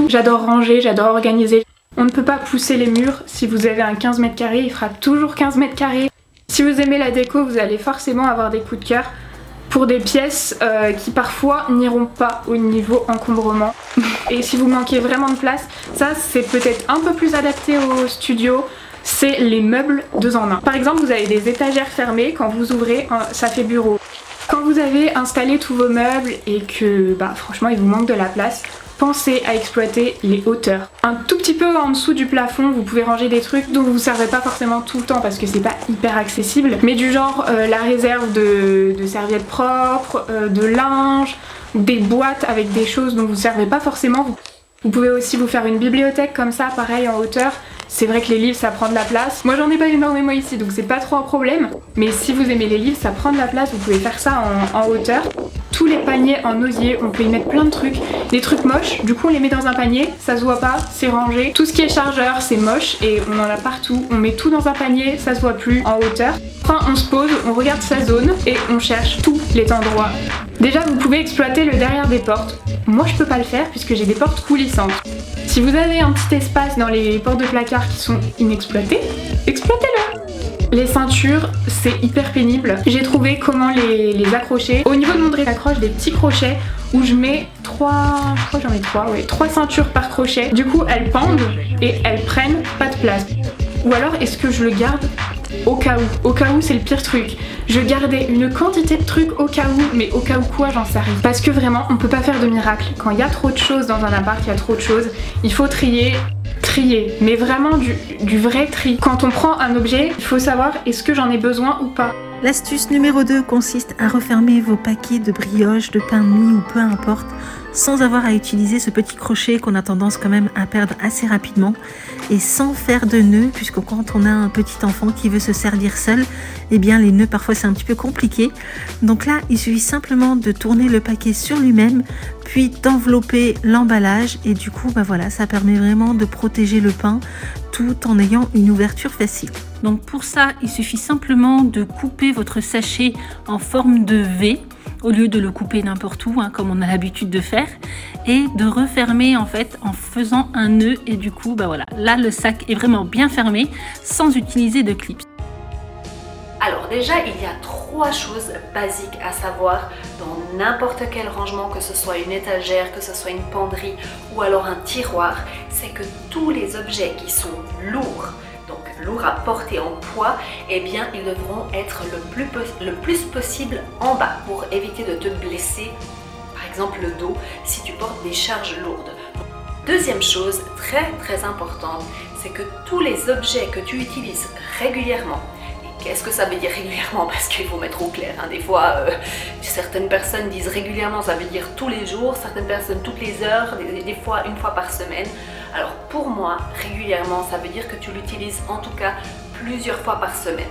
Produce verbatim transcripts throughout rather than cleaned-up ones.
J'adore ranger, j'adore organiser. On ne peut pas pousser les murs. Si vous avez un quinze mètres carrés, il fera toujours quinze mètres carrés. Si vous aimez la déco, vous allez forcément avoir des coups de cœur pour des pièces euh, qui parfois n'iront pas au niveau encombrement. Et si vous manquez vraiment de place, ça c'est peut-être un peu plus adapté au studio, c'est les meubles deux en un. Par exemple, vous avez des étagères fermées, quand vous ouvrez, ça fait bureau. Quand vous avez installé tous vos meubles et que bah, franchement il vous manque de la place, pensez à exploiter les hauteurs. Un tout petit peu en dessous du plafond, vous pouvez ranger des trucs dont vous ne servez pas forcément tout le temps parce que c'est pas hyper accessible, mais du genre euh, la réserve de, de serviettes propres, euh, de linge, des boîtes avec des choses dont vous ne servez pas forcément. Vous, vous pouvez aussi vous faire une bibliothèque comme ça, pareil en hauteur. C'est vrai que les livres ça prend de la place. Moi j'en ai pas énormément ici donc c'est pas trop un problème. Mais si vous aimez les livres ça prend de la place, vous pouvez faire ça en, en hauteur. Tous les paniers en osier, on peut y mettre plein de trucs. Des trucs moches, du coup on les met dans un panier, ça se voit pas, c'est rangé. Tout ce qui est chargeur c'est moche et on en a partout. On met tout dans un panier, ça se voit plus en hauteur. Enfin on se pose, on regarde sa zone et on cherche tous les endroits. Déjà vous pouvez exploiter le derrière des portes. Moi je peux pas le faire puisque j'ai des portes coulissantes. Si vous avez un petit espace dans les portes de placard qui sont inexploitées, exploitez-le. Les ceintures, c'est hyper pénible. J'ai trouvé comment les, les accrocher. Au niveau de mon dress, j'accroche des petits crochets où je mets trois, je crois que j'en ai trois, ouais, trois ceintures par crochet. Du coup, elles pendent et elles prennent pas de place. Ou alors, est-ce que je le garde au cas où? Au cas où, c'est le pire truc. Je gardais une quantité de trucs au cas où, mais au cas où quoi, j'en sais rien. Parce que vraiment, on peut pas faire de miracle. Quand il y a trop de choses dans un appart, il y a trop de choses. Il faut trier. Trier, mais vraiment du, du vrai tri. Quand on prend un objet, il faut savoir est-ce que j'en ai besoin ou pas. L'astuce numéro deux consiste à refermer vos paquets de brioches, de pain de mie ou peu importe, sans avoir à utiliser ce petit crochet qu'on a tendance quand même à perdre assez rapidement et sans faire de nœuds, puisque quand on a un petit enfant qui veut se servir seul, eh bien les nœuds parfois c'est un petit peu compliqué. Donc là, il suffit simplement de tourner le paquet sur lui-même, puis d'envelopper l'emballage et du coup, bah voilà, ça permet vraiment de protéger le pain tout en ayant une ouverture facile. Donc pour ça, il suffit simplement de couper votre sachet en forme de V au lieu de le couper n'importe où, hein, comme on a l'habitude de faire, et de refermer en fait en faisant un nœud et du coup, bah voilà, là le sac est vraiment bien fermé sans utiliser de clips. Alors déjà, il y a trois choses basiques à savoir dans n'importe quel rangement, que ce soit une étagère, que ce soit une penderie ou alors un tiroir, c'est que tous les objets qui sont lourds, donc lourds à porter en poids, eh bien ils devront être le plus, le plus possible en bas pour éviter de te blesser, par exemple le dos, si tu portes des charges lourdes. Deuxième chose très très importante, c'est que tous les objets que tu utilises régulièrement, qu'est-ce que ça veut dire régulièrement? Parce qu'il faut mettre au clair, hein. Des fois, euh, certaines personnes disent régulièrement, ça veut dire tous les jours, certaines personnes toutes les heures, des, des fois une fois par semaine. Alors pour moi, régulièrement, ça veut dire que tu l'utilises en tout cas plusieurs fois par semaine.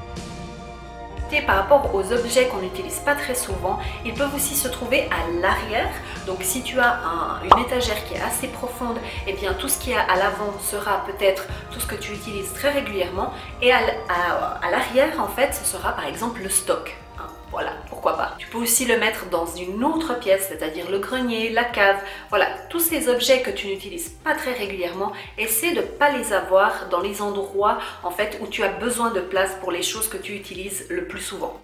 Et par rapport aux objets qu'on n'utilise pas très souvent, ils peuvent aussi se trouver à l'arrière. Donc si tu as un, une étagère qui est assez profonde, eh bien tout ce qui est à l'avant sera peut-être tout ce que tu utilises très régulièrement. Et à, à, à l'arrière, en fait, ce sera par exemple le stock. Hein, voilà, pourquoi pas. Tu peux aussi le mettre dans une autre pièce, c'est-à-dire le grenier, la cave. Voilà, tous ces objets que tu n'utilises pas très régulièrement, essaie de ne pas les avoir dans les endroits en fait où tu as besoin de place pour les choses que tu utilises le plus souvent.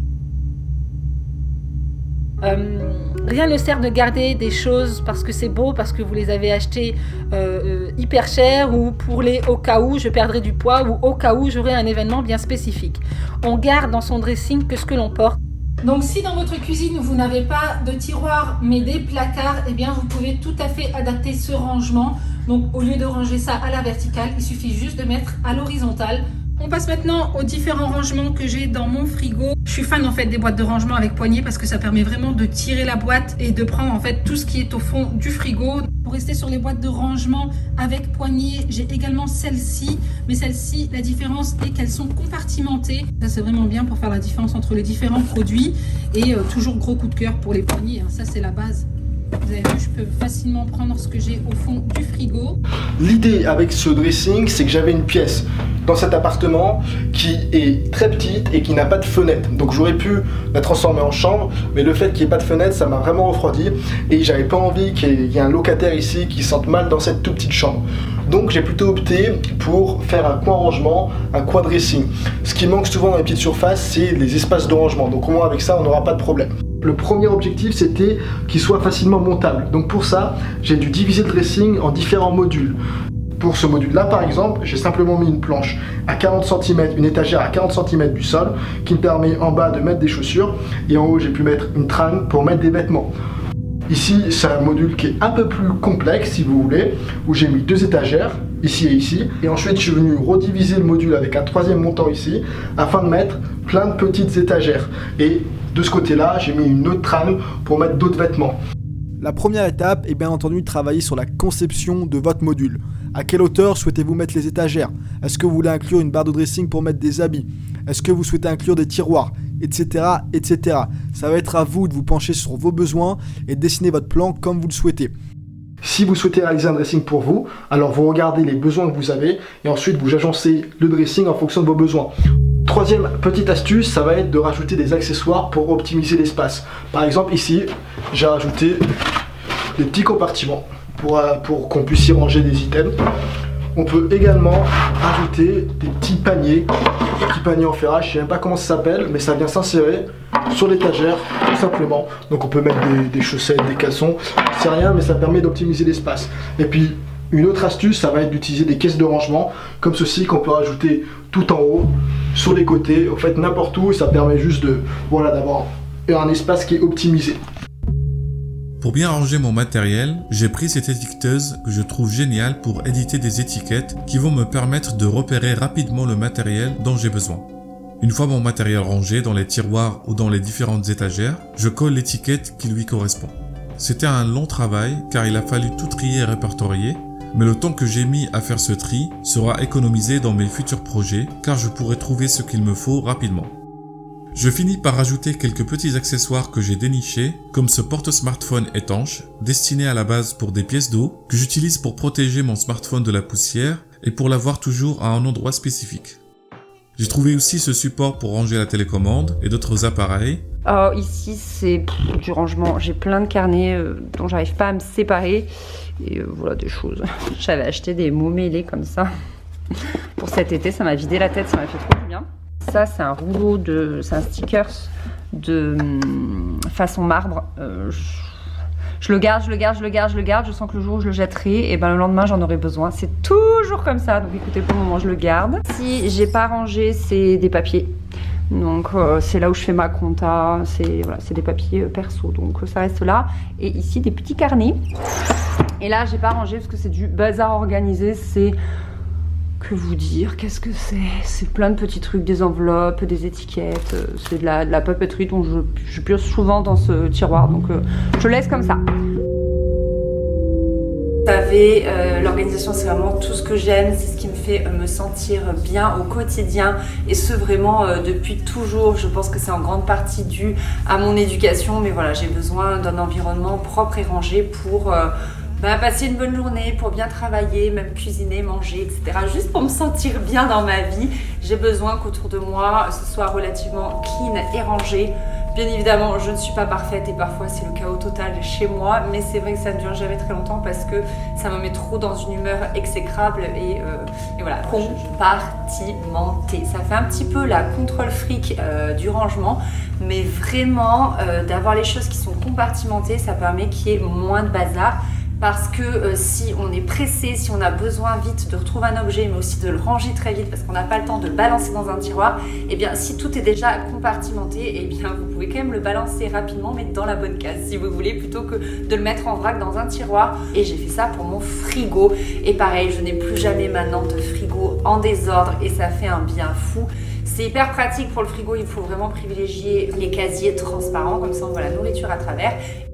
Euh, rien ne sert de garder des choses parce que c'est beau, parce que vous les avez achetées euh, hyper cher, ou pour les au cas où je perdrai du poids, ou au cas où j'aurai un événement bien spécifique. On garde dans son dressing que ce que l'on porte. Donc si dans votre cuisine vous n'avez pas de tiroir mais des placards, eh bien vous pouvez tout à fait adapter ce rangement. Donc au lieu de ranger ça à la verticale, il suffit juste de mettre à l'horizontale. On passe maintenant aux différents rangements que j'ai dans mon frigo. Je suis fan en fait des boîtes de rangement avec poignée parce que ça permet vraiment de tirer la boîte et de prendre en fait tout ce qui est au fond du frigo. Pour rester sur les boîtes de rangement avec poignée, j'ai également celle-ci. Mais celle-ci, la différence est qu'elles sont compartimentées. Ça c'est vraiment bien pour faire la différence entre les différents produits. Et euh, toujours gros coup de cœur pour les poignées, hein. Ça c'est la base. Vous avez vu, je peux facilement prendre ce que j'ai au fond du frigo. L'idée avec ce dressing, c'est que j'avais une pièce dans cet appartement qui est très petite et qui n'a pas de fenêtre. Donc j'aurais pu la transformer en chambre, mais le fait qu'il n'y ait pas de fenêtre, ça m'a vraiment refroidi et j'avais pas envie qu'il y ait un locataire ici qui se sente mal dans cette toute petite chambre. Donc j'ai plutôt opté pour faire un coin rangement, un coin dressing. Ce qui manque souvent dans les petites surfaces, c'est les espaces de rangement. Donc au moins avec ça, on n'aura pas de problème. Le premier objectif, c'était qu'il soit facilement montable. Donc pour ça, j'ai dû diviser le dressing en différents modules. Pour ce module-là, par exemple, j'ai simplement mis une planche à quarante centimètres, une étagère à quarante centimètres du sol, qui me permet en bas de mettre des chaussures, et en haut, j'ai pu mettre une trame pour mettre des vêtements. Ici, c'est un module qui est un peu plus complexe, si vous voulez, où j'ai mis deux étagères, ici et ici, et ensuite je suis venu rediviser le module avec un troisième montant ici, afin de mettre plein de petites étagères. Et de ce côté-là, j'ai mis une autre trame pour mettre d'autres vêtements. La première étape est bien entendu de travailler sur la conception de votre module. À quelle hauteur souhaitez-vous mettre les étagères? Est-ce que vous voulez inclure une barre de dressing pour mettre des habits? Est-ce que vous souhaitez inclure des tiroirs? Etc, et cetera. Ça va être à vous de vous pencher sur vos besoins et de dessiner votre plan comme vous le souhaitez. Si vous souhaitez réaliser un dressing pour vous, alors vous regardez les besoins que vous avez et ensuite vous agencez le dressing en fonction de vos besoins. Troisième petite astuce, ça va être de rajouter des accessoires pour optimiser l'espace. Par exemple ici, j'ai rajouté des petits compartiments pour, euh, pour qu'on puisse y ranger des items. On peut également rajouter des petits paniers, des petits paniers en ferrage, je ne sais même pas comment ça s'appelle, mais ça vient s'insérer sur l'étagère, tout simplement. Donc on peut mettre des, des chaussettes, des caleçons, c'est rien, mais ça permet d'optimiser l'espace. Et puis, une autre astuce, ça va être d'utiliser des caisses de rangement, comme ceci, qu'on peut rajouter tout en haut, sur les côtés, en fait n'importe où, et ça permet juste de, voilà, d'avoir un espace qui est optimisé. Pour bien ranger mon matériel, j'ai pris cette étiqueteuse que je trouve géniale pour éditer des étiquettes qui vont me permettre de repérer rapidement le matériel dont j'ai besoin. Une fois mon matériel rangé dans les tiroirs ou dans les différentes étagères, je colle l'étiquette qui lui correspond. C'était un long travail car il a fallu tout trier et répertorier, mais le temps que j'ai mis à faire ce tri sera économisé dans mes futurs projets car je pourrai trouver ce qu'il me faut rapidement. Je finis par ajouter quelques petits accessoires que j'ai dénichés, comme ce porte-smartphone étanche, destiné à la base pour des pièces d'eau, que j'utilise pour protéger mon smartphone de la poussière et pour l'avoir toujours à un endroit spécifique. J'ai trouvé aussi ce support pour ranger la télécommande et d'autres appareils. Oh, ici, c'est du rangement. J'ai plein de carnets euh, dont j'arrive pas à me séparer. Et euh, voilà des choses. J'avais acheté des mots mêlés comme ça. Pour cet été, ça m'a vidé la tête, ça m'a fait trop du bien. Ça, c'est un rouleau de... c'est un stickers de hum, façon marbre. Euh, je... je le garde, je le garde, je le garde, je le garde. Je sens que le jour où je le jetterai, et ben le lendemain, j'en aurai besoin. C'est toujours comme ça. Donc écoutez, pour le moment, je le garde. Si j'ai pas rangé, c'est des papiers. Donc euh, c'est là où je fais ma compta. C'est voilà, c'est des papiers euh, perso. Donc euh, ça reste là. Et ici, des petits carnets. Et là, j'ai pas rangé parce que c'est du bazar organisé. C'est... que vous dire, qu'est-ce que c'est? C'est plein de petits trucs, des enveloppes, des étiquettes, c'est de la, de la papeterie dont je, je pioche souvent dans ce tiroir, donc euh, je laisse comme ça. Vous savez, euh, l'organisation c'est vraiment tout ce que j'aime, c'est ce qui me fait me sentir bien au quotidien, et ce vraiment euh, depuis toujours. Je pense que c'est en grande partie dû à mon éducation, mais voilà, j'ai besoin d'un environnement propre et rangé pour... Euh, Bah, passer une bonne journée, pour bien travailler, même cuisiner, manger, et cetera. Juste pour me sentir bien dans ma vie, j'ai besoin qu'autour de moi, ce soit relativement clean et rangé. Bien évidemment, je ne suis pas parfaite et parfois c'est le chaos total chez moi, mais c'est vrai que ça ne dure jamais très longtemps parce que ça me met trop dans une humeur exécrable et, euh, et voilà, compartimenter. Ça fait un petit peu la contrôle fric euh, du rangement, mais vraiment euh, d'avoir les choses qui sont compartimentées, ça permet qu'il y ait moins de bazar. Parce que euh, si on est pressé, si on a besoin vite de retrouver un objet, mais aussi de le ranger très vite parce qu'on n'a pas le temps de le balancer dans un tiroir, et bien si tout est déjà compartimenté, et bien vous pouvez quand même le balancer rapidement, mais dans la bonne case si vous voulez, plutôt que de le mettre en vrac dans un tiroir. Et j'ai fait ça pour mon frigo. Et pareil, je n'ai plus jamais maintenant de frigo en désordre et ça fait un bien fou. C'est hyper pratique pour le frigo, il faut vraiment privilégier les casiers transparents, comme ça on voit la nourriture à travers.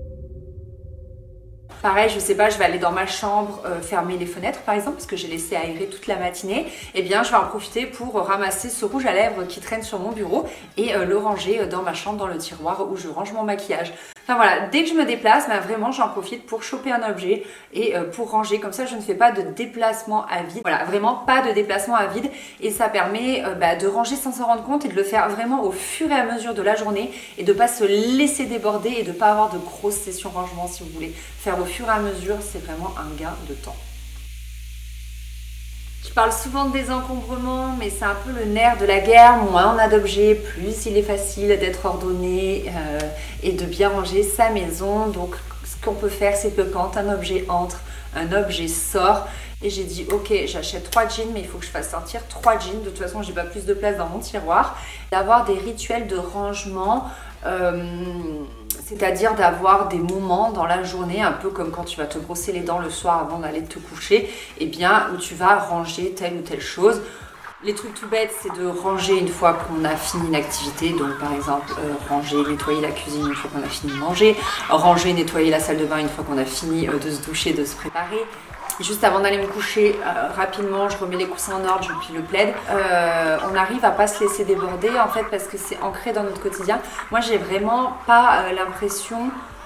Pareil, je sais pas, je vais aller dans ma chambre euh, fermer les fenêtres par exemple parce que j'ai laissé aérer toute la matinée. Eh bien, je vais en profiter pour ramasser ce rouge à lèvres qui traîne sur mon bureau et euh, le ranger dans ma chambre, dans le tiroir où je range mon maquillage. Enfin voilà, dès que je me déplace, bah, vraiment j'en profite pour choper un objet et euh, pour ranger. Comme ça, je ne fais pas de déplacement à vide. Voilà, vraiment pas de déplacement à vide. Et ça permet euh, bah, de ranger sans s'en rendre compte et de le faire vraiment au fur et à mesure de la journée et de ne pas se laisser déborder et de ne pas avoir de grosses sessions rangement si vous voulez. Faire au fur et à mesure, c'est vraiment un gain de temps. Je parle souvent de désencombrement, mais c'est un peu le nerf de la guerre. Moins on a d'objets, plus il est facile d'être ordonné euh, et de bien ranger sa maison. Donc ce qu'on peut faire, c'est que quand un objet entre, un objet sort, et j'ai dit ok, j'achète trois jeans, mais il faut que je fasse sortir trois jeans. De toute façon, j'ai pas plus de place dans mon tiroir. D'avoir des rituels de rangement, euh, c'est-à-dire d'avoir des moments dans la journée, un peu comme quand tu vas te brosser les dents le soir avant d'aller te coucher, et bien où tu vas ranger telle ou telle chose. Les trucs tout bêtes, c'est de ranger une fois qu'on a fini une activité. Donc par exemple, euh, ranger, nettoyer la cuisine une fois qu'on a fini de manger, ranger, nettoyer la salle de bain une fois qu'on a fini euh, de se doucher, de se préparer. Juste avant d'aller me coucher, euh, rapidement, je remets les coussins en ordre, je plie le plaid. Euh, on arrive à pas se laisser déborder en fait parce que c'est ancré dans notre quotidien. Moi, j'ai vraiment pas euh, l'impression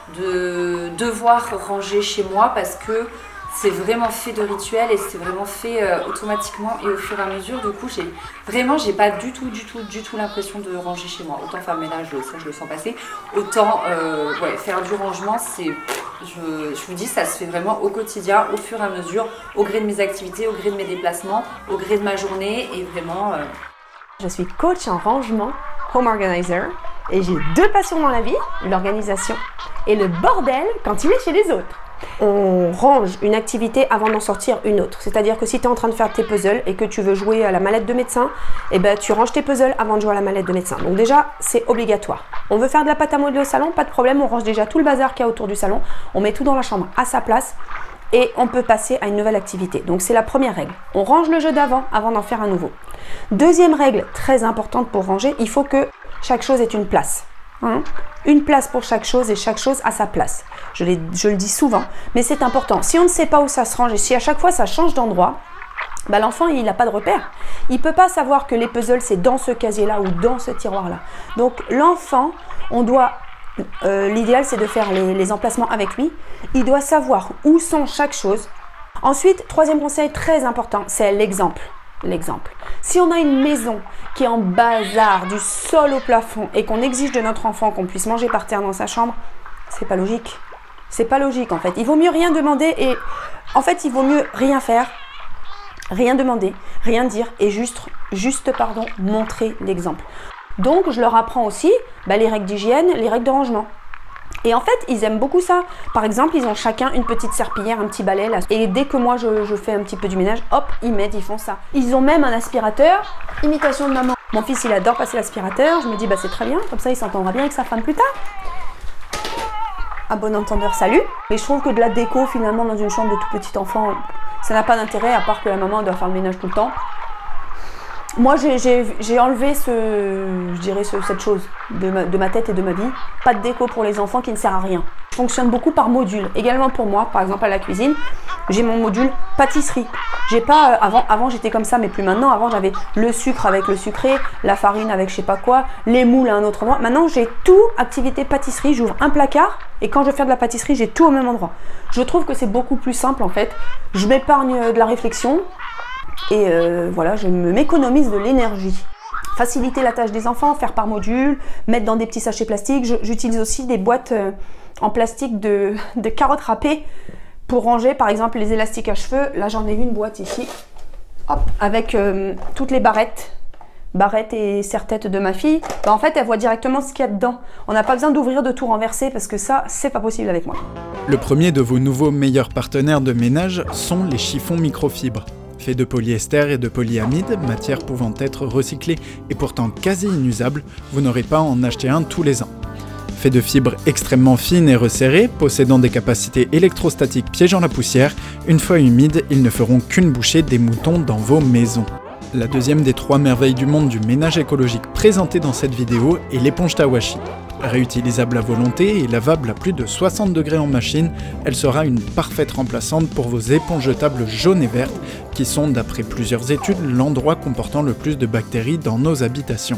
de devoir ranger chez moi parce que c'est vraiment fait de rituels et c'est vraiment fait euh, automatiquement et au fur et à mesure. Du coup, j'ai vraiment, j'ai pas du tout, du tout, du tout l'impression de ranger chez moi. Autant faire le ménage, ça je le sens passer. Autant euh, ouais, faire du rangement, c'est, je, je vous dis, ça se fait vraiment au quotidien, au fur et à mesure, au gré de mes activités, au gré de mes déplacements, au gré de ma journée et vraiment. Euh... Je suis coach en rangement, home organizer, et j'ai deux passions dans la vie, l'organisation et le bordel quand il est chez les autres. On range une activité avant d'en sortir une autre. C'est-à-dire que si tu es en train de faire tes puzzles et que tu veux jouer à la mallette de médecin, eh ben, tu ranges tes puzzles avant de jouer à la mallette de médecin. Donc déjà, c'est obligatoire. On veut faire de la pâte à modeler au salon, pas de problème, on range déjà tout le bazar qu'il y a autour du salon, on met tout dans la chambre à sa place et on peut passer à une nouvelle activité. Donc c'est la première règle. On range le jeu d'avant avant d'en faire un nouveau. Deuxième règle très importante pour ranger, il faut que chaque chose ait une place. Hein, une place pour chaque chose et chaque chose à sa place. Je, je le dis souvent, mais c'est important. Si on ne sait pas où ça se range et si à chaque fois ça change d'endroit, bah l'enfant il n'a pas de repère. Il ne peut pas savoir que les puzzles c'est dans ce casier-là ou dans ce tiroir-là. Donc l'enfant, on doit, euh, l'idéal c'est de faire les, les emplacements avec lui. Il doit savoir où sont chaque chose. Ensuite, troisième conseil très important, c'est l'exemple. L'exemple. Si on a une maison qui est en bazar du sol au plafond et qu'on exige de notre enfant qu'on puisse manger par terre dans sa chambre, c'est pas logique. C'est pas logique en fait. Il vaut mieux rien demander et en fait il vaut mieux rien faire, rien demander, rien dire et juste, juste pardon, montrer l'exemple. Donc je leur apprends aussi bah, les règles d'hygiène, les règles de rangement. Et en fait, ils aiment beaucoup ça. Par exemple, ils ont chacun une petite serpillière, un petit balai là. Et dès que moi je, je fais un petit peu du ménage, hop, ils m'aident, ils font ça. Ils ont même un aspirateur, imitation de maman. Mon fils, il adore passer l'aspirateur. Je me dis, bah c'est très bien, comme ça il s'entendra bien avec sa femme plus tard. À bon entendeur, salut. Mais je trouve que de la déco finalement dans une chambre de tout petit enfant, ça n'a pas d'intérêt à part que la maman doit faire le ménage tout le temps. Moi, j'ai enlevé ce, je dirais ce, cette chose de ma, de ma tête et de ma vie. Pas de déco pour les enfants qui ne sert à rien. Je fonctionne beaucoup par module. Également pour moi, par exemple à la cuisine, j'ai mon module pâtisserie. J'ai pas, euh, avant, avant j'étais comme ça, mais plus maintenant. Avant, j'avais le sucre avec le sucré, la farine avec je sais pas quoi, les moules à un autre endroit. Maintenant, j'ai tout activité pâtisserie. J'ouvre un placard et quand je vais faire de la pâtisserie, j'ai tout au même endroit. Je trouve que c'est beaucoup plus simple en fait. Je m'épargne de la réflexion. Et euh, voilà, je m'économise de l'énergie. Faciliter la tâche des enfants, faire par module, mettre dans des petits sachets plastiques. J'utilise aussi des boîtes euh, en plastique de, de carottes râpées pour ranger par exemple les élastiques à cheveux. Là j'en ai une boîte ici, hop, avec euh, toutes les barrettes, barrettes et serre-tête de ma fille. Bah, en fait elle voit directement ce qu'il y a dedans. On n'a pas besoin d'ouvrir, de tout renverser parce que ça c'est pas possible avec moi. Le premier de vos nouveaux meilleurs partenaires de ménage sont les chiffons microfibres. Faits de polyester et de polyamide, matière pouvant être recyclée et pourtant quasi inusable, vous n'aurez pas à en acheter un tous les ans. Fait de fibres extrêmement fines et resserrées, possédant des capacités électrostatiques piégeant la poussière, une fois humides, ils ne feront qu'une bouchée des moutons dans vos maisons. La deuxième des trois merveilles du monde du ménage écologique présentée dans cette vidéo est l'éponge Tawashi. Réutilisable à volonté et lavable à plus de soixante degrés en machine, elle sera une parfaite remplaçante pour vos éponges jetables jaunes et vertes, qui sont, d'après plusieurs études, l'endroit comportant le plus de bactéries dans nos habitations.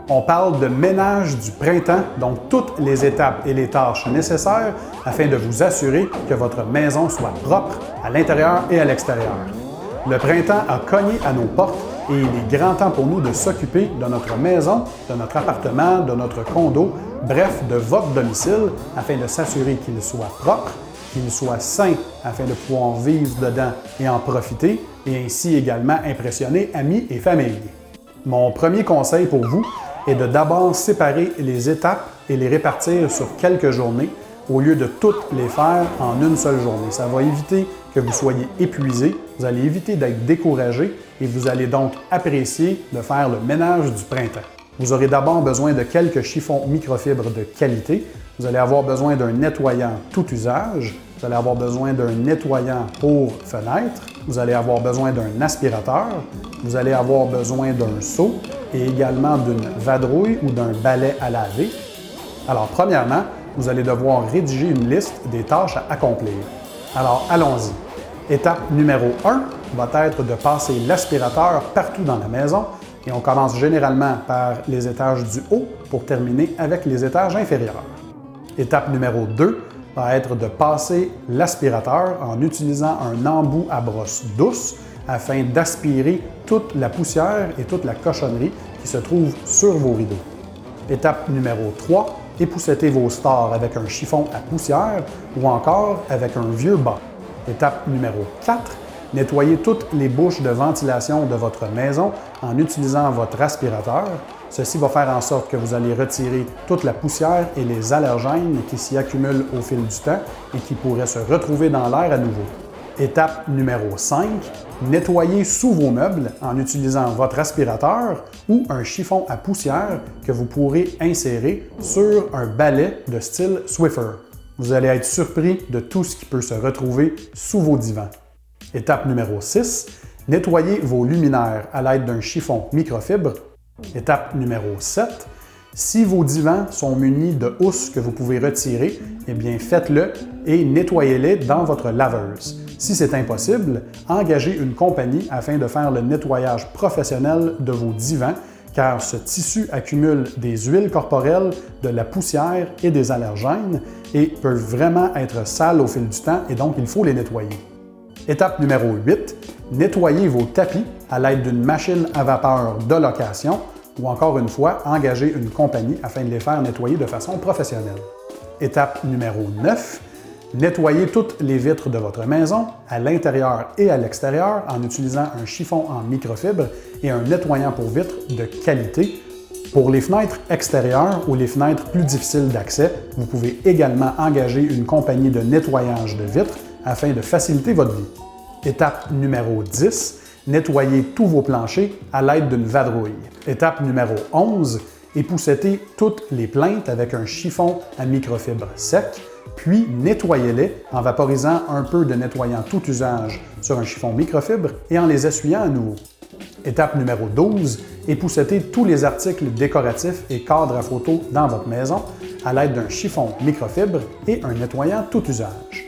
On parle de ménage du printemps, donc toutes les étapes et les tâches nécessaires afin de vous assurer que votre maison soit propre à l'intérieur et à l'extérieur. Le printemps a cogné à nos portes et il est grand temps pour nous de s'occuper de notre maison, de notre appartement, de notre condo, bref, de votre domicile afin de s'assurer qu'il soit propre, qu'il soit sain afin de pouvoir vivre dedans et en profiter et ainsi également impressionner amis et famille. Mon premier conseil pour vous est de d'abord séparer les étapes et les répartir sur quelques journées au lieu de toutes les faire en une seule journée. Ça va éviter que vous soyez épuisé, vous allez éviter d'être découragé et vous allez donc apprécier de faire le ménage du printemps. Vous aurez d'abord besoin de quelques chiffons microfibres de qualité. Vous allez avoir besoin d'un nettoyant tout usage. Vous allez avoir besoin d'un nettoyant pour fenêtres. Vous allez avoir besoin d'un aspirateur. Vous allez avoir besoin d'un seau et également d'une vadrouille ou d'un balai à laver. Alors, premièrement, vous allez devoir rédiger une liste des tâches à accomplir. Alors, allons-y. Étape numéro un va être de passer l'aspirateur partout dans la maison et on commence généralement par les étages du haut pour terminer avec les étages inférieurs. Étape numéro deux va être de passer l'aspirateur en utilisant un embout à brosse douce afin d'aspirer toute la poussière et toute la cochonnerie qui se trouve sur vos rideaux. Étape numéro trois, époussettez vos stores avec un chiffon à poussière ou encore avec un vieux bas. Étape numéro quatre, nettoyez toutes les bouches de ventilation de votre maison en utilisant votre aspirateur. Ceci va faire en sorte que vous allez retirer toute la poussière et les allergènes qui s'y accumulent au fil du temps et qui pourraient se retrouver dans l'air à nouveau. Étape numéro cinq, nettoyez sous vos meubles en utilisant votre aspirateur ou un chiffon à poussière que vous pourrez insérer sur un balai de style Swiffer. Vous allez être surpris de tout ce qui peut se retrouver sous vos divans. Étape numéro six, nettoyez vos luminaires à l'aide d'un chiffon microfibre. Étape numéro sept, si vos divans sont munis de housses que vous pouvez retirer, eh bien faites-le et nettoyez-les dans votre laveuse. Si c'est impossible, engagez une compagnie afin de faire le nettoyage professionnel de vos divans, car ce tissu accumule des huiles corporelles, de la poussière et des allergènes et peuvent vraiment être sales au fil du temps et donc il faut les nettoyer. Étape numéro huit, nettoyez vos tapis à l'aide d'une machine à vapeur de location ou encore une fois, engagez une compagnie afin de les faire nettoyer de façon professionnelle. Étape numéro neuf, nettoyez toutes les vitres de votre maison, à l'intérieur et à l'extérieur, en utilisant un chiffon en microfibre et un nettoyant pour vitres de qualité. Pour les fenêtres extérieures ou les fenêtres plus difficiles d'accès, vous pouvez également engager une compagnie de nettoyage de vitres afin de faciliter votre vie. Étape numéro dix, nettoyez tous vos planchers à l'aide d'une vadrouille. Étape numéro onze, époussettez toutes les plinthes avec un chiffon à microfibre sec, puis nettoyez-les en vaporisant un peu de nettoyant tout usage sur un chiffon microfibre et en les essuyant à nouveau. Étape numéro douze, époussettez tous les articles décoratifs et cadres à photo dans votre maison à l'aide d'un chiffon microfibre et un nettoyant tout usage.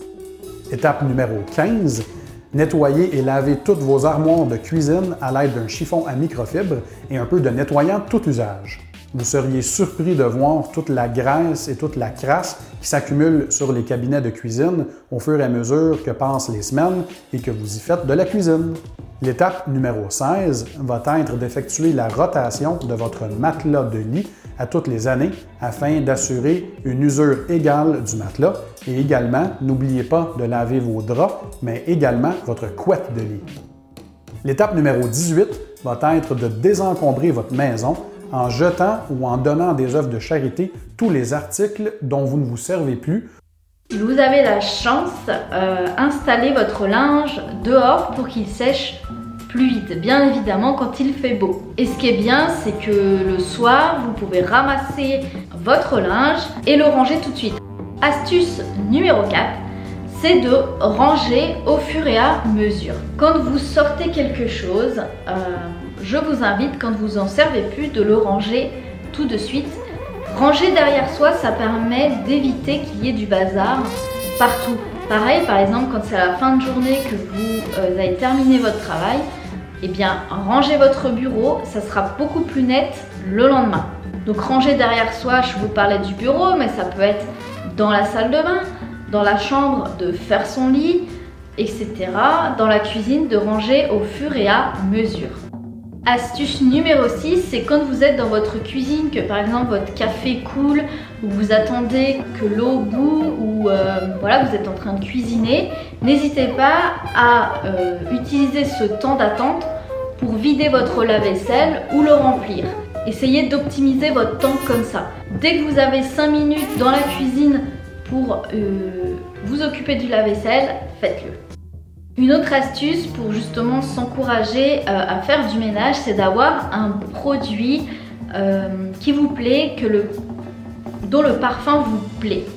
Étape numéro quinze, nettoyez et lavez toutes vos armoires de cuisine à l'aide d'un chiffon à microfibre et un peu de nettoyant tout usage. Vous seriez surpris de voir toute la graisse et toute la crasse qui s'accumule sur les cabinets de cuisine au fur et à mesure que passent les semaines et que vous y faites de la cuisine. L'étape numéro seize va être d'effectuer la rotation de votre matelas de lit à toutes les années afin d'assurer une usure égale du matelas et également, n'oubliez pas de laver vos draps, mais également votre couette de lit. L'étape numéro dix-huit va être de désencombrer votre maison en jetant ou en donnant des œuvres de charité tous les articles dont vous ne vous servez plus. Vous avez la chance d'installer euh, votre linge dehors pour qu'il sèche plus vite, bien évidemment quand il fait beau. Et ce qui est bien, c'est que le soir, vous pouvez ramasser votre linge et le ranger tout de suite. Astuce numéro quatre, c'est de ranger au fur et à mesure. Quand vous sortez quelque chose, euh, je vous invite, quand vous en servez plus, de le ranger tout de suite. Ranger derrière soi, ça permet d'éviter qu'il y ait du bazar partout. Pareil, par exemple, quand c'est à la fin de journée que vous euh, avez terminé votre travail, eh bien, rangez votre bureau, ça sera beaucoup plus net le lendemain. Donc ranger derrière soi, je vous parlais du bureau, mais ça peut être dans la salle de bain, dans la chambre de faire son lit, et cetera. Dans la cuisine, de ranger au fur et à mesure. Astuce numéro six, c'est quand vous êtes dans votre cuisine, que par exemple votre café coule, ou vous attendez que l'eau bout, ou euh, voilà, vous êtes en train de cuisiner, n'hésitez pas à euh, utiliser ce temps d'attente pour vider votre lave-vaisselle ou le remplir. Essayez d'optimiser votre temps comme ça. Dès que vous avez cinq minutes dans la cuisine pour euh, vous occuper du lave-vaisselle, faites-le. Une autre astuce pour justement s'encourager euh, à faire du ménage, c'est d'avoir un produit euh, qui vous plaît, que le, dont le parfum vous plaît.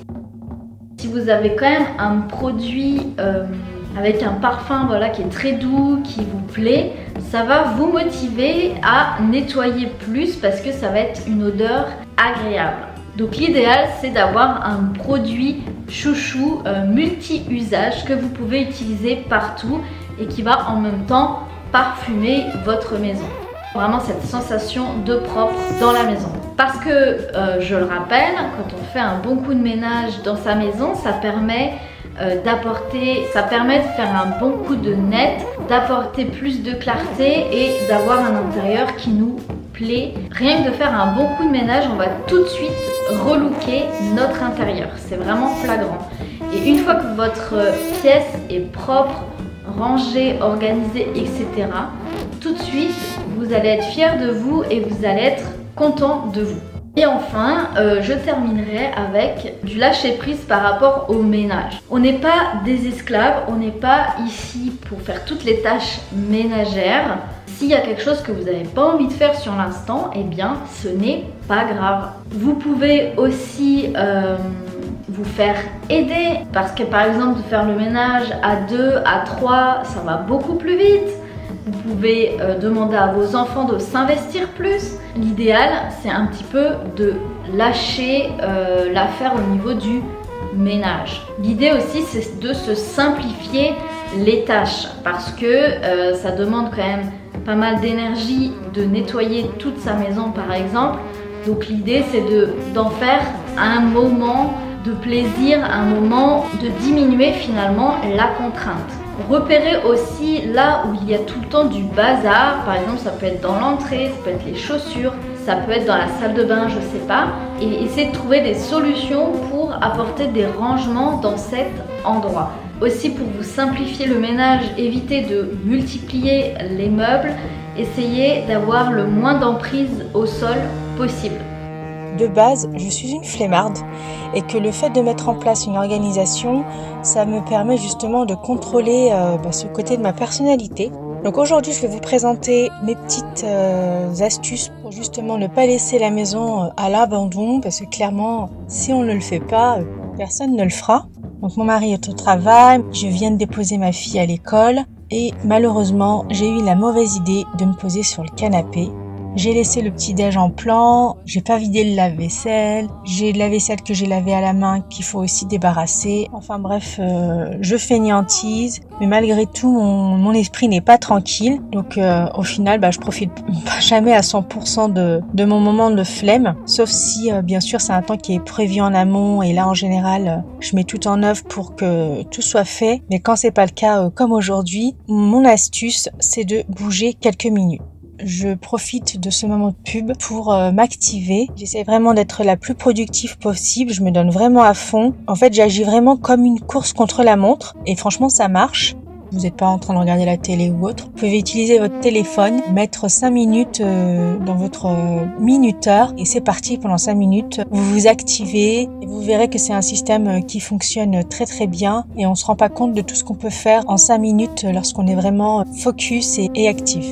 Si vous avez quand même un produit euh, avec un parfum voilà, qui est très doux, qui vous plaît, ça va vous motiver à nettoyer plus parce que ça va être une odeur agréable. Donc l'idéal, c'est d'avoir un produit chouchou euh, multi-usage que vous pouvez utiliser partout et qui va en même temps parfumer votre maison. Vraiment cette sensation de propre dans la maison. Parce que, euh, je le rappelle, quand on fait un bon coup de ménage dans sa maison, ça permet euh, d'apporter, ça permet de faire un bon coup de net, d'apporter plus de clarté et d'avoir un intérieur qui nous plaît. Rien que de faire un bon coup de ménage, on va tout de suite relooker notre intérieur. C'est vraiment flagrant. Et une fois que votre pièce est propre, rangée, organisée, et cetera, tout de suite, vous allez être fier de vous et vous allez être content de vous. Et enfin, euh, je terminerai avec du lâcher prise par rapport au ménage. On n'est pas des esclaves, on n'est pas ici pour faire toutes les tâches ménagères. S'il y a quelque chose que vous n'avez pas envie de faire sur l'instant, eh bien, ce n'est pas grave. Vous pouvez aussi euh, vous faire aider parce que par exemple, de faire le ménage à deux, à trois, ça va beaucoup plus vite. Vous pouvez euh, demander à vos enfants de s'investir plus. L'idéal, c'est un petit peu de lâcher euh, l'affaire au niveau du ménage. L'idée aussi, c'est de se simplifier les tâches parce que euh, ça demande quand même pas mal d'énergie de nettoyer toute sa maison par exemple. Donc l'idée, c'est de, d'en faire un moment de plaisir, un moment de diminuer finalement la contrainte. Repérez aussi là où il y a tout le temps du bazar, par exemple ça peut être dans l'entrée, ça peut être les chaussures, ça peut être dans la salle de bain, je sais pas, et essayez de trouver des solutions pour apporter des rangements dans cet endroit. Aussi pour vous simplifier le ménage, évitez de multiplier les meubles, essayez d'avoir le moins d'emprise au sol possible. De base, je suis une flemmarde et que le fait de mettre en place une organisation, ça me permet justement de contrôler euh, bah, ce côté de ma personnalité. Donc aujourd'hui, je vais vous présenter mes petites euh, astuces pour justement ne pas laisser la maison à l'abandon parce que clairement, si on ne le fait pas, personne ne le fera. Donc mon mari est au travail, je viens de déposer ma fille à l'école et malheureusement, j'ai eu la mauvaise idée de me poser sur le canapé. J'ai laissé le petit-déj en plan, j'ai pas vidé le lave-vaisselle, j'ai de la vaisselle que j'ai lavée à la main qu'il faut aussi débarrasser. Enfin bref, euh, je fainéantise, mais malgré tout, mon, mon esprit n'est pas tranquille. Donc euh, au final, bah, je profite jamais à cent pour cent de, de mon moment de flemme. Sauf si, euh, bien sûr, c'est un temps qui est prévu en amont. Et là, en général, euh, je mets tout en œuvre pour que tout soit fait. Mais quand c'est pas le cas, euh, comme aujourd'hui, mon astuce, c'est de bouger quelques minutes. Je profite de ce moment de pub pour euh, m'activer. J'essaie vraiment d'être la plus productive possible. Je me donne vraiment à fond. En fait, j'agis vraiment comme une course contre la montre. Et franchement, ça marche. Vous n'êtes pas en train de regarder la télé ou autre. Vous pouvez utiliser votre téléphone, mettre cinq minutes euh, dans votre euh, minuteur. Et c'est parti pendant cinq minutes. Vous vous activez. Et vous verrez que c'est un système qui fonctionne très très bien. Et on se rend pas compte de tout ce qu'on peut faire en cinq minutes lorsqu'on est vraiment focus et, et actif.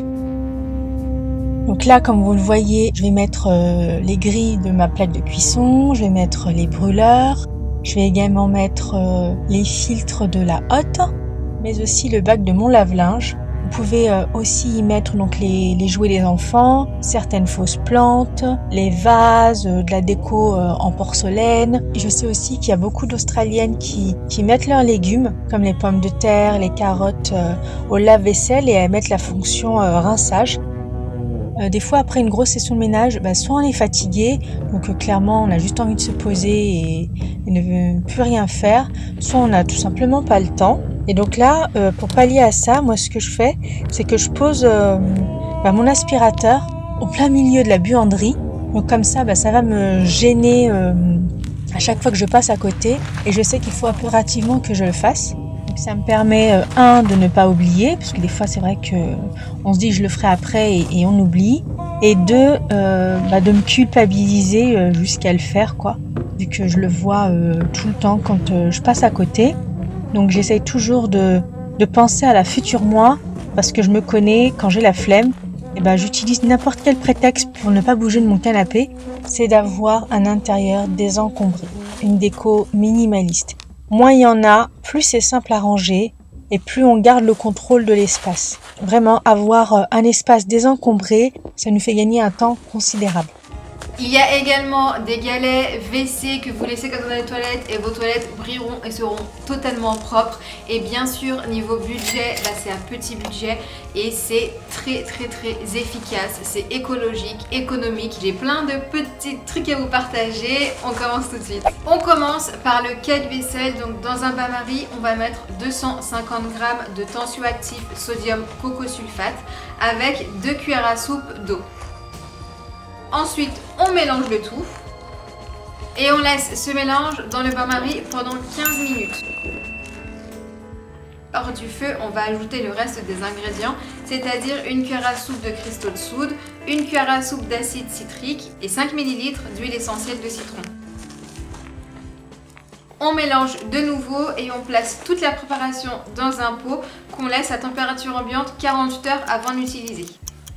Donc là, comme vous le voyez, je vais mettre euh, les grilles de ma plaque de cuisson, je vais mettre les brûleurs, je vais également mettre euh, les filtres de la hotte, mais aussi le bac de mon lave-linge. Vous pouvez euh, aussi y mettre donc les, les jouets des enfants, certaines fausses plantes, les vases, euh, de la déco euh, en porcelaine. Et je sais aussi qu'il y a beaucoup d'Australiennes qui, qui mettent leurs légumes, comme les pommes de terre, les carottes, euh, au lave-vaisselle et elles mettent la fonction euh, rinçage. Euh, des fois, après une grosse session de ménage, bah, soit on est fatigué, donc euh, clairement on a juste envie de se poser et, et ne veut plus rien faire, soit on n'a tout simplement pas le temps. Et donc là, euh, pour pallier à ça, moi ce que je fais, c'est que je pose euh, bah, mon aspirateur au plein milieu de la buanderie. Donc comme ça, bah, ça va me gêner euh, à chaque fois que je passe à côté, et je sais qu'il faut impérativement que je le fasse. Donc ça me permet, euh, un, de ne pas oublier, parce que des fois c'est vrai qu'on se dit je le ferai après et, et on oublie, et deux, euh, bah, de me culpabiliser euh, jusqu'à le faire, quoi, vu que je le vois euh, tout le temps quand euh, je passe à côté. Donc j'essaye toujours de, de penser à la future moi, parce que je me connais, quand j'ai la flemme, et ben, j'utilise n'importe quel prétexte pour ne pas bouger de mon canapé, c'est d'avoir un intérieur désencombré, une déco minimaliste. Moins il y en a, plus c'est simple à ranger et plus on garde le contrôle de l'espace. Vraiment, avoir un espace désencombré, ça nous fait gagner un temps considérable. Il y a également des galets W C que vous laissez comme dans les toilettes et vos toilettes brilleront et seront totalement propres. Et bien sûr, niveau budget, là c'est un petit budget et c'est très très très efficace. C'est écologique, économique. J'ai plein de petits trucs à vous partager. On commence tout de suite. On commence par le cake-vaisselle. Donc dans un bain-marie, on va mettre deux cent cinquante grammes de tensioactif sodium cocosulfate avec deux cuillères à soupe d'eau. Ensuite, on mélange le tout et on laisse ce mélange dans le bain-marie pendant quinze minutes. Hors du feu, on va ajouter le reste des ingrédients, c'est-à-dire une cuillère à soupe de cristaux de soude, une cuillère à soupe d'acide citrique et cinq millilitres d'huile essentielle de citron. On mélange de nouveau et on place toute la préparation dans un pot qu'on laisse à température ambiante quarante-huit heures avant d'utiliser.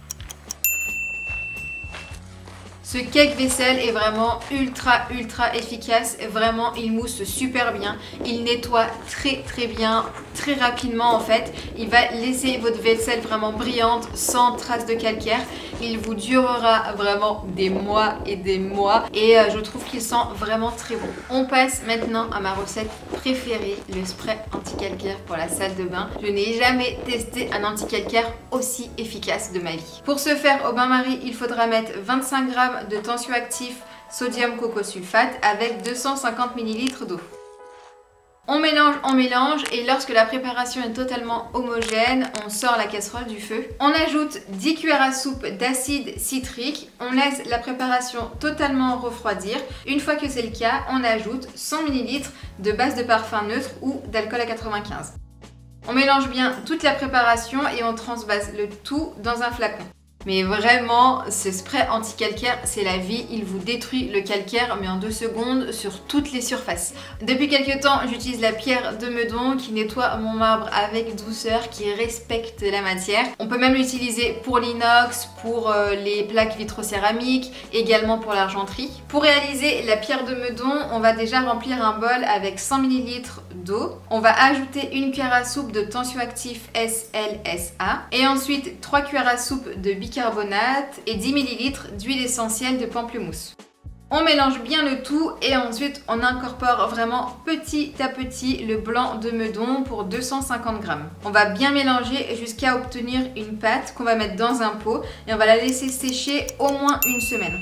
Ce cake vaisselle est vraiment ultra ultra efficace, vraiment il mousse super bien, il nettoie très très bien, très rapidement en fait, il va laisser votre vaisselle vraiment brillante, sans trace de calcaire, il vous durera vraiment des mois et des mois et euh, je trouve qu'il sent vraiment très bon. On passe maintenant à ma recette préférée, le spray anti-calcaire pour la salle de bain. Je n'ai jamais testé un anti-calcaire aussi efficace de ma vie. Pour ce faire au bain-marie, il faudra mettre vingt-cinq grammes de tensioactif sodium cocosulfate avec deux cent cinquante millilitres d'eau. On mélange, on mélange et lorsque la préparation est totalement homogène, on sort la casserole du feu. On ajoute dix cuillères à soupe d'acide citrique, on laisse la préparation totalement refroidir. Une fois que c'est le cas, on ajoute cent millilitres de base de parfum neutre ou d'alcool à quatre-vingt-quinze. On mélange bien toute la préparation et on transvase le tout dans un flacon. Mais vraiment, ce spray anti-calcaire, c'est la vie. Il vous détruit le calcaire, mais en deux secondes, sur toutes les surfaces. Depuis quelques temps, j'utilise la pierre de Meudon qui nettoie mon marbre avec douceur, qui respecte la matière. On peut même l'utiliser pour l'inox, pour euh, les plaques vitrocéramiques, également pour l'argenterie. Pour réaliser la pierre de Meudon, on va déjà remplir un bol avec cent millilitres d'eau. On va ajouter une cuillère à soupe de tensioactif S L S A et ensuite trois cuillères à soupe de bicarbonate et dix millilitres d'huile essentielle de pamplemousse. On mélange bien le tout et ensuite on incorpore vraiment petit à petit le blanc de Meudon pour deux cent cinquante grammes. On va bien mélanger jusqu'à obtenir une pâte qu'on va mettre dans un pot et on va la laisser sécher au moins une semaine.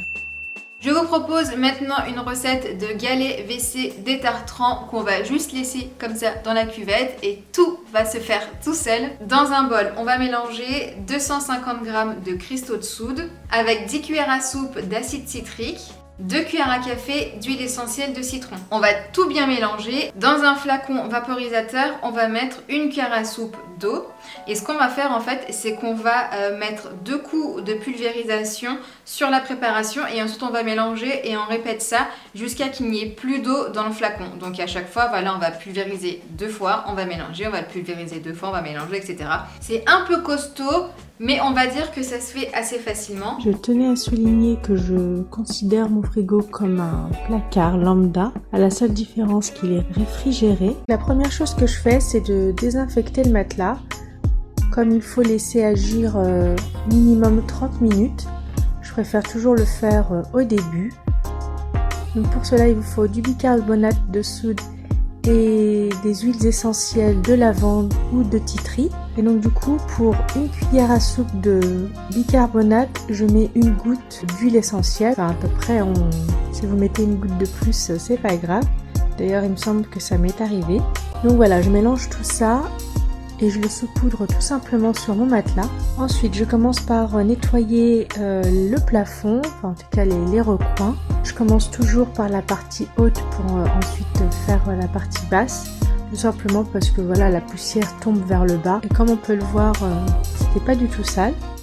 Je vous propose maintenant une recette de galets W C détartrant qu'on va juste laisser comme ça dans la cuvette et tout va se faire tout seul. Dans un bol, on va mélanger deux cent cinquante grammes de cristaux de soude avec dix cuillères à soupe d'acide citrique, deux cuillères à café d'huile essentielle de citron. On va tout bien mélanger. Dans un flacon vaporisateur, on va mettre une cuillère à soupe d'eau. Et ce qu'on va faire en fait, c'est qu'on va euh, mettre deux coups de pulvérisation sur la préparation et ensuite on va mélanger et on répète ça jusqu'à qu'il n'y ait plus d'eau dans le flacon. Donc à chaque fois, voilà, on va pulvériser deux fois, on va mélanger, on va le pulvériser deux fois, on va mélanger, et cetera. C'est un peu costaud, mais on va dire que ça se fait assez facilement. Je tenais à souligner que je considère mon frigo comme un placard lambda, à la seule différence qu'il est réfrigéré. La première chose que je fais, c'est de désinfecter le matelas. Comme il faut laisser agir euh, minimum trente minutes, je préfère toujours le faire euh, au début. Donc pour cela, il vous faut du bicarbonate de soude et des huiles essentielles de lavande ou de titri. Et donc du coup, pour une cuillère à soupe de bicarbonate, je mets une goutte d'huile essentielle. Enfin, à peu près, on... si vous mettez une goutte de plus, c'est pas grave. D'ailleurs, il me semble que ça m'est arrivé. Donc voilà, je mélange tout ça et je le saupoudre tout simplement sur mon matelas. Ensuite, je commence par nettoyer euh, le plafond, enfin en tout cas les, les recoins. Je commence toujours par la partie haute pour euh, ensuite faire euh, la partie basse. Tout simplement parce que voilà, la poussière tombe vers le bas. Et comme on peut le voir, euh, c'était pas du tout sale.